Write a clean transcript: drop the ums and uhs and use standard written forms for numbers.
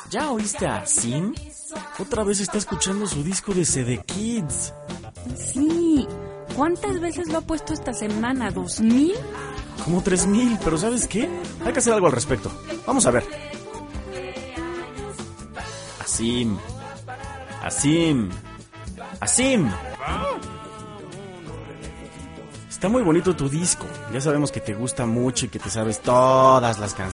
¿Ya oíste a Sim? Otra vez está escuchando su disco de CD Kids. Sí. ¿Cuántas veces lo ha puesto esta semana? ¿2000? Como 3000, pero ¿sabes qué? Hay que hacer algo al respecto. Vamos a ver. Asim. Asim. Asim. Está muy bonito tu disco. Ya sabemos que te gusta mucho y que te sabes todas las canciones.